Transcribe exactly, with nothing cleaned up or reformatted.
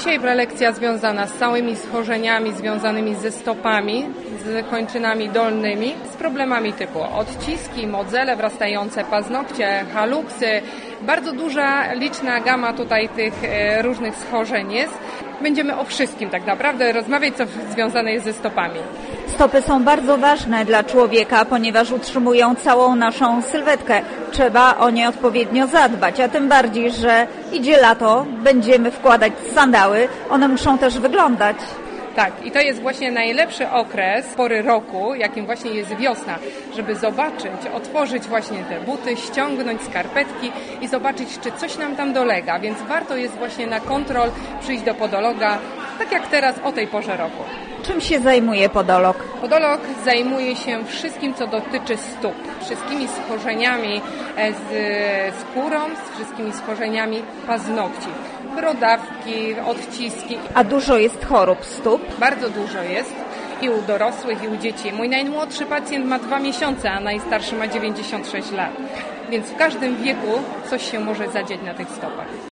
Dzisiaj prelekcja związana z całymi schorzeniami związanymi ze stopami, z kończynami dolnymi, z problemami typu odciski, modzele wrastające, paznokcie, haluksy. Bardzo duża, liczna gama tutaj tych różnych schorzeń jest. Będziemy o wszystkim tak naprawdę rozmawiać, co związane jest ze stopami. Stopy są bardzo ważne dla człowieka, ponieważ utrzymują całą naszą sylwetkę. Trzeba o nie odpowiednio zadbać, a tym bardziej, że idzie lato, będziemy wkładać sandały, one muszą też wyglądać. Tak, i to jest właśnie najlepszy okres, pory roku, jakim właśnie jest wiosna, żeby zobaczyć, otworzyć właśnie te buty, ściągnąć skarpetki i zobaczyć, czy coś nam tam dolega, więc warto jest właśnie na kontrol przyjść do podologa, tak jak teraz o tej porze roku. Czym się zajmuje podolog? Podolog zajmuje się wszystkim, co dotyczy stóp, wszystkimi schorzeniami z skórą, z wszystkimi schorzeniami paznokci, brodawki, odciski. A dużo jest chorób stóp? Bardzo dużo jest i u dorosłych, i u dzieci. Mój najmłodszy pacjent ma dwa miesiące, a najstarszy ma dziewięćdziesiąt sześć lat. Więc w każdym wieku coś się może zadzieć na tych stopach.